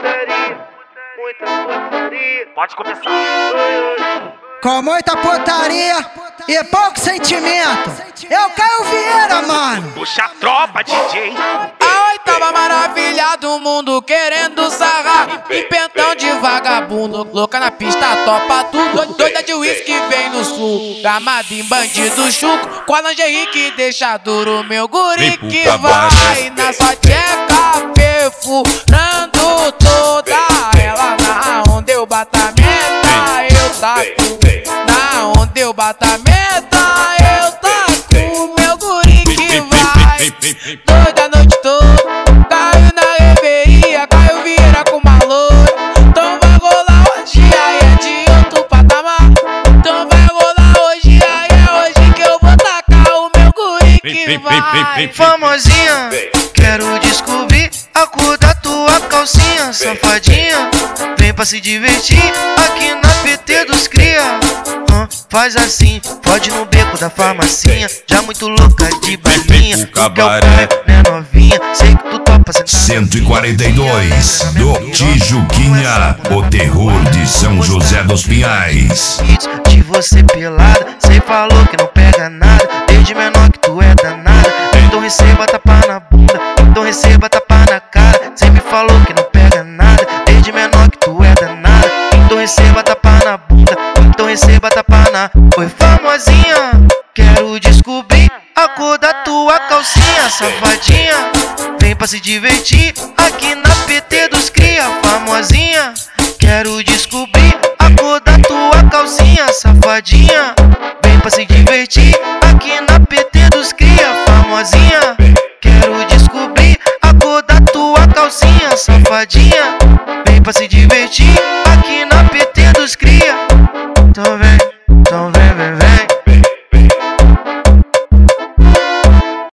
Pode começar. Com muita putaria e pouco sentimento. Eu Caio Vieira, mano. Puxa a tropa, DJ. A oitava maravilha do mundo querendo sarrar. E pentão de vagabundo, louca na pista, topa tudo. Doida de uísque vem no sul, gamada em bandido chuco. Com a lingerie que deixa duro meu guri que vai na sua tcheca perfurando toda ela. Na onda eu bato a meta, eu taco. Na onda eu bato a meta, eu taco. Meu guri que vai doida a noite toda. Caiu na reveria, Caio Vieira com uma loura. Então vai rolar hoje, aí é de outro patamar. Então vai rolar hoje, aí é hoje que eu vou tacar o meu guri que vai. Famosinha, quero descobrir a cor da tua calcinha. Safadinha, vem pra se divertir aqui na PT dos cria. Faz assim, pode no beco da farmacinha. Já muito louca de balinha. O cabaré, né novinha? Sei que tu topa sentar 142 do Tijuquinha, o terror de São José dos Pinhais. de você pelada, cê falou que não pega nada. Desde menor que tu é danada. Então receba tapa na bunda, então receba tapa na cara. Cê me falou que não pega nada. Desde menor que tu é danada. Então receba tapa na bunda, então receba tapa na. Oi famosinha, quero descobrir a cor da tua calcinha. Safadinha, vem pra se divertir aqui na PT dos cria. Famosinha, quero descobrir a cor da tua calcinha. Safadinha, vem pra se divertir aqui na PT dos cria. Famosinha, quero descobrir a cor da tua calcinha. Safadinha, vem pra se divertir aqui